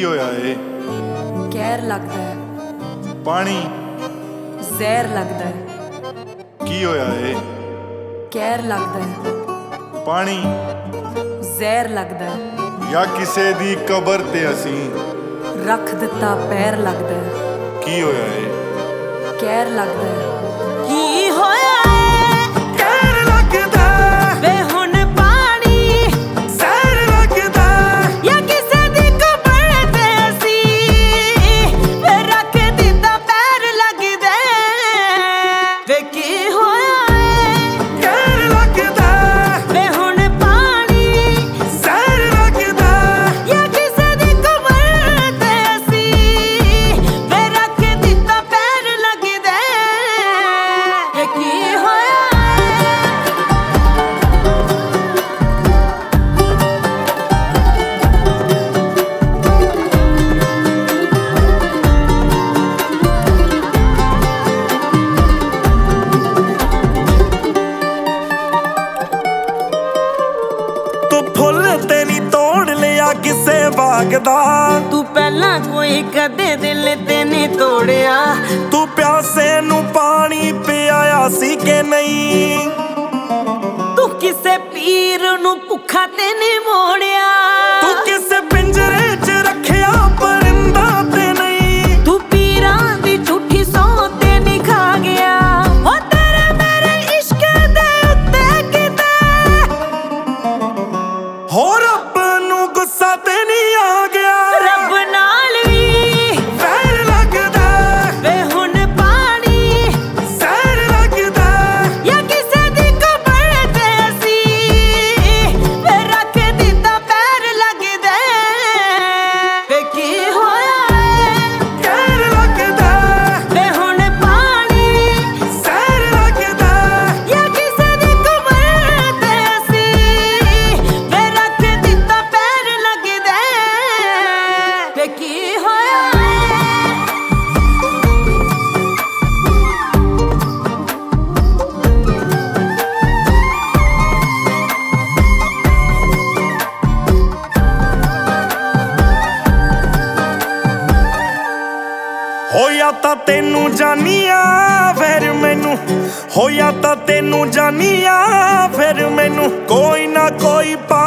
ਹੋਇਆ ਏ? ਕਹਿਰ ਲੱਗਦਾ ਹੈ, ਪਾਣੀ ਜ਼ਹਿਰ ਲੱਗਦਾ ਹੈ। ਕੀ ਹੋਇਆ ਏ? ਕਹਿਰ ਲੱਗਦਾ ਹੈ, ਪਾਣੀ ਜ਼ਹਿਰ ਲੱਗਦਾ ਹੈ। ਜਾਂ ਕਿਸੇ ਦੀ ਕਬਰ ਤੇ ਅਸੀਂ ਰੱਖ ਦਿੱਤਾ ਪੈਰ ਲੱਗਦਾ ਹੈ। ਕੀ ਹੋਇਆ ਏ? ਕਹਿਰ ਲੱਗਦਾ ਹੈ। ਕੀ ਹੋਇਆ ਕਹਿਰ ਲੱਗਦਾ ਵੇ ਹੁਣ ਪਾਣੀ ਜ਼ਹਿਰ ਲੱਗਦਾ ਜਾਂ ਕਿਸੇ ਦੀ ਕਬਰ ਤੇ ਅਸੀਂ ਵੇ ਰੱਖ ਦਿੱਤਾ ਪੈਰ ਲੱਗਦਾ ਵੇ ਕੀ ਹੋਇਆ ਕਹਿਰ ਲੱਗਦਾ ਵੇ ਹੁਣ ਪਾਣੀ ਜ਼ਹਿਰ ਲੱਗਦਾ ਜਾਂ ਕਿਸੇ ਦੀ ਕਬਰ ਤੇ ਅਸੀਂ ਵੇ ਰੱਖ ਦਿੱਤਾ ਪੈਰ ਲੱਗਦਾ ਵੇ ਕੀ ਹੋਇਆ ਤੂੰ ਫੁੱਲ ਤੇ ਨਹੀਂ ਤੋੜ ਲਿਆ ਕਿਸੇ ਬਾਗ ਦਾ ਤੂੰ ਪਹਿਲਾਂ ਕੋਈ ਕਦੇ ਦਿਲ ਤੇ ਨਹੀਂ ਤੋੜਿਆ ਤੂੰ ਪਿਆਸੇ ਨੂੰ ਪਾਣੀ ਪਿਆਇਆ ਸੀ ਕਿ ਨਹੀਂ ਤੂੰ ਕਿਸੇ ਪੀਰ ਨੂੰ ਭੁੱਖਾ ਤੇ ਨਹੀਂ ਮੋੜਿਆ ਤੂੰ ਕਿਸੇ ਪਿੰਜਰੇ 'ਚ ਰੱਖਿਆ ਪਰਿੰਦਾ ਤੇ ਨਹੀਂ ਤੂੰ ਪੀਰਾਂ ਦੀ ਝੂਠੀ ਸੌਂ ਤੇ ਨਹੀਂ ਖਾ ਗਿਆ ਉਹ ਤੇਰੇ ਮੇਰੇ ਇਸ਼ਕ ਦੇ ਉੱਤੇ ਕਿਤੇ ਹੋ ਰੱਬ ਨੂੰ ਗੁੱਸਾ ਤੇ ਨਹੀਂ ਆ ਗਿਆ ਰੱਬ ਨਾਲ ਵੀ ਵੈਰ ਲੱਗਦਾ ਵੇ ਹੁਣ ਪਾਣੀ ਜ਼ਹਿਰ ਲੱਗਦਾ ਜਾਂ ਕਿਸੇ ਦੀ ਕਬਰ ਤੇ ਅਸੀਂ ਵੇ ਰੱਖ ਦਿੱਤਾ ਪੈਰ ਲੱਗਦਾ ਵੇ ਕੀ ਹੋਇਆ ਕਹਿਰ ਲੱਗਦਾ ਵੇ ਹੁਣ ਪਾਣੀ ਜ਼ਹਿਰ ਲੱਗਦਾ ਜਾਂ ਕਿਸੇ ਦੀ ਕਬਰ ਤੇ ਅਸੀਂ ਵੇ ਰੱਖ ਦਿੱਤਾ ਪੈਰ ਲੱਗਦਾ ਵੇ ਕੀ ਹੋਇਆ ਹੋਇਆ ਤਾਂ ਤੈਨੂੰ ਜਾਨੀਆ ਫਿਰ ਮੈਨੂੰ ਹੋਇਆ ਤਾਂ ਤੈਨੂੰ ਜਾਨੀਆ ਫਿਰ ਮੈਨੂੰ ਕੋਈ ਨਾ ਕੋਈ